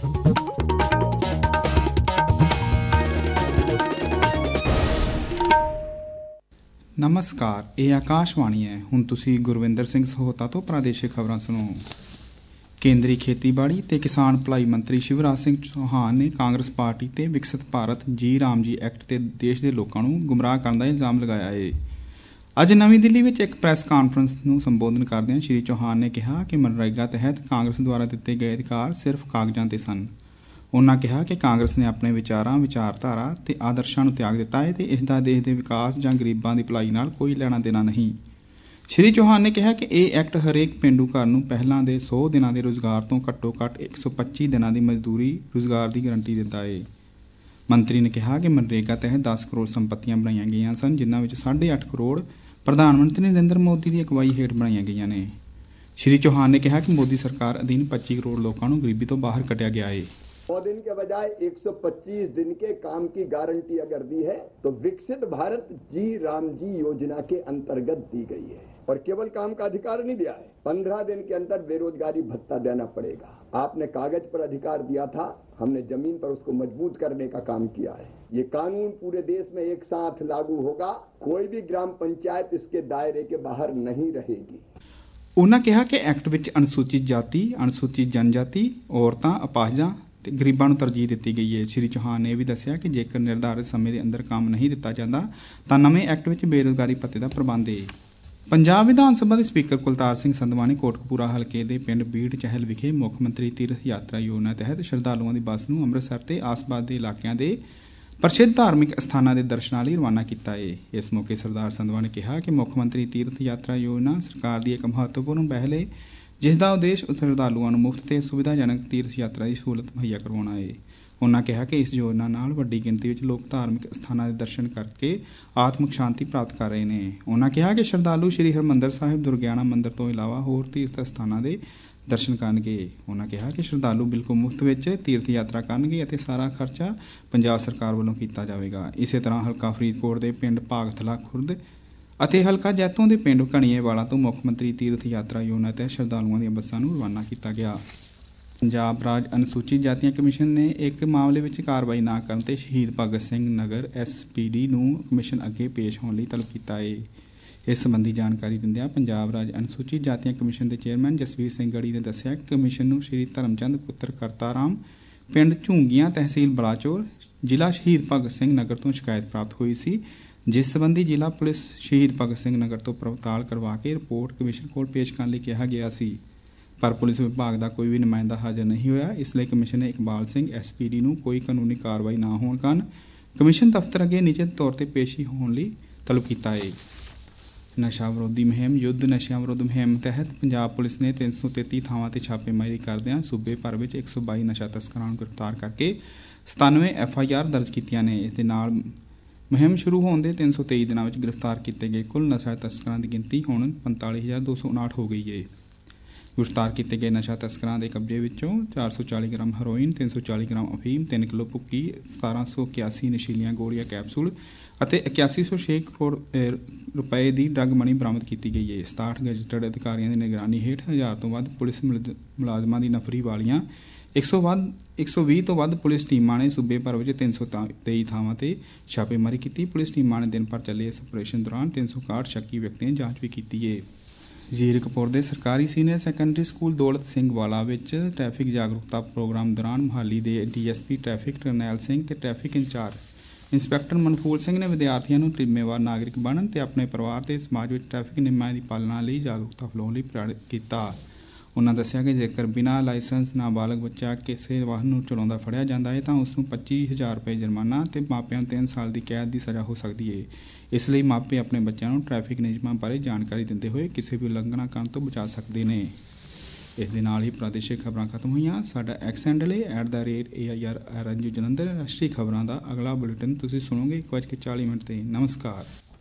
नमस्कार, ये आकाशवाणी है। हुण तुसी गुरविंदर सिंह सहोता तो प्रादेशिक खबरां सुनो। केंद्रीय खेतीबाड़ी ते किसान भलाई मंत्री शिवराज सिंह चौहान ने कांग्रेस पार्टी ते Viksit Bharat G Ram G act ते देश के लोगों को गुमराह करने का इल्जाम लगाया है। अज नवी दिल्ली में एक प्रैस कानफ्रेंस को संबोधन करदे श्री चौहान ने कहा कि मनरेगा तहत कांग्रेस द्वारा दिते गए अधिकार सिर्फ कागजां ते सन। उन्होंने कहा कि कांग्रेस ने अपने विचारां, विचारधारा ते आदर्शां नूं त्याग दिता है ते इसदा देश के विकास जां गरीबां दी भलाई नाल कोई लेना देना नहीं। श्री चौहान ने कहा कि यह एक्ट हरेक पेंडू घर नूं पहलां दे 100 दिनां दे रोज़गार तो घट्टो घट्ट 125 दिनां दी मजदूरी रोज़गार की गारंटी दिंदा है। मंत्री ने कहा कि मनरेगा तहत 10 करोड़ संपत्तियां बनाईयां गईयां सन, जिन्हां विच 8.5 करोड़ प्रधानमंत्री नरेंद्र मोदी की अगवाई हेठ बनाईयां गईयां ने। श्री चौहान ने कहा कि मोदी सरकार अधीन 25 करोड़ लोगों को गरीबी तो बाहर कटिया गया है। 100 दिन के बजाय 125 दिन के काम की गारंटी अगर दी है तो विकसित भारत जी राम जी योजना के अंतर्गत दी गई है। और केवल काम का अधिकार नहीं दिया है, 15 दिन के अंदर बेरोजगारी भत्ता देना पड़ेगा। आपने कागज पर अधिकार दिया था, हमने जमीन पर उसको मजबूत करने का काम किया है। ये कानून पूरे देश में एक साथ लागू होगा, कोई भी ग्राम पंचायत इसके दायरे के बाहर नहीं रहेगी। उन्होंने कहा कि एक्ट विच अनुसूचित जाति, अनुसूचित जनजाति, औरतां, अपाहिजां ते गरीबां नूं तरजीह दित्ती गई है। श्री चौहान ने यह भी दस्सिया कि जेकर निर्धारित समय के अंदर काम नहीं दिता जाता तो नवे एक्ट विच बेरोजगारी भत्ते का प्रबंध है। पंजाब विधान सभा के स्पीकर कुलतार सिंह संधवा ने कोटकपूरा हल्के के पिंड बीड़ चहल विखे मुख्यमंत्री तीर्थ यात्रा योजना तहत श्रद्धालुओं की बस नूं अमृतसर ते आस-पास के इलाकों के प्रसिद्ध धार्मिक स्थानों के दर्शनां लई रवाना किया है। इस मौके सरदार संधवा ने कहा कि मुख्यमंत्री तीर्थ यात्रा योजना सरकार की एक महत्वपूर्ण पहल है, जिसका उद्देश्य श्रद्धालुओं को मुफ्त ते सुविधाजनक तीर्थ यात्रा की सहूलत मुहैया करवाना है। उन्होंने कहा कि इस योजना नाल वड्डी गिनती में लोग धार्मिक स्थानों के दर्शन करके आत्मिक शांति प्राप्त कर रहे हैं। उन्होंने कहा कि श्रद्धालु श्री हरमंदर साहिब दुर्गियाना मंदिर तो इलावा होर तीर्थ स्थानों के दर्शन करनगे। उन्होंने कहा कि श्रद्धालु बिल्कुल मुफ्त में तीर्थ यात्रा करनगे और सारा खर्चा पंजाब सरकार वालों किया जाएगा। इस तरह हल्का फरीदकोट के पिंड भागथला खुर्द ਅਤੇ हल्का जैतों के पिंड घणीएवाला तो मुख्यमंत्री तीर्थ यात्रा योजना तहत श्रद्धालुओं दी बसां नूं रवाना किया गया। पंजाब राज अनुसूचित जातियां कमीशन ने एक मामले में कार्रवाई ना करने ते शहीद भगत सिंह नगर SPD नूं कमीशन अगे पेश होने लई तलब किया है। इस संबंधी जानकारी दिंदिआं पंजाब राज अनुसूचित जातियां कमीशन के चेयरमैन जसवीर सिंह गढ़ी ने दस्सिया कि कमीशन नूं श्री धर्मचंद पुत्र करताराम पिंड झूंगियां तहसील बलाचौर जिला शहीद भगत सिंह नगर तो शिकायत प्राप्त हुई सी, जिस संबंधी जिला पुलिस शहीद भगत सिंह नगर तो पड़ताल करवा के रिपोर्ट कमीशन को पेश करने लिए कहा गया सी, पर पुलिस विभाग का कोई भी नुमाइंदा हाजिर नहीं होया। इसलिए कमीशन ने इकबाल सिंह SPD नूं कोई कानूनी कार्रवाई ना होने कारण कमीशन दफ्तर अगे निश्चित तौर पर पेशी होने लिए तलब किया है। नशा विरोधी मुहिम युद्ध नशा विरोध मुहिम तहत पंजाब पुलिस ने 333 थावां ते छापेमारी करदिआं सूबे भर में 122 नशा तस्करां नूं गिरफ्तार करके 97 FIR दर्ज कीतिआं ने। इस दे नाल मुहिम शुरू होने के 323 दिनों में गिरफ्तार किए गए कुल नशा तस्करां की गिनती हुण 45,259 हो गई है। गिरफ्तार किए गए नशा तस्करां के कब्जे विचों 440 ग्राम हेरोइन, 340 ग्राम अफीम, 3 किलो भुक्की, 1781 नशीलियां गोलियां कैप्सूल और 8106 करोड़ रुपए की ड्रग मनी बरामद की गई है। 67 गजटेड अधिकारियों की निगरानी हेठ 1000 तो वध पुलिस मुलाजमां की नफरी वालियां 120 तो वध पुलिस टीमां ने सूबे भर में 323 थावां ते छापेमारी की। पुलिस टीमां ने दिन भर चले इस ऑपरेशन दौरान 361 शक्की व्यक्तियों की जांच भी की है। जीरकपुर के सरकारी senior secondary school Daulat Singh वाला ट्रैफिक जागरूकता प्रोग्राम दौरान मुहाली के DSP ट्रैफिक करनैल सिंह ते traffic incharge inspector Manphool Singh ने विद्यार्थियों को जिम्मेवार नागरिक बनन ते अपने परिवार ते समाज में ट्रैफिक नियमां की पालना लई जागरूकता फैलाउण लई प्रेरित किया। उन्होंने दस्सिया कि जेकर बिना लाइसेंस नाबालग बच्चा किसी वाहन चलाउंदा फड़िया जाता है तो उसनूं 25,000 रुपए जुर्माना ते मापिਆਂ ਨੂੰ 3 साल की कैद की सज़ा हो सकती है। इसलिए मापे अपने बच्चों को ट्रैफिक नियमों बारे जानकारी देते हुए किसी भी उल्लंघना करने तो बचा सकते हैं। इस दे नाल ही प्रादेशिक खबरां खत्म हुईयां। साडा एक्स हैंडल है @AIR RNU जलंधर। राष्ट्रीय खबरां का अगला बुलेटिन तुसीं सुनोगे 1:40 ते। नमस्कार।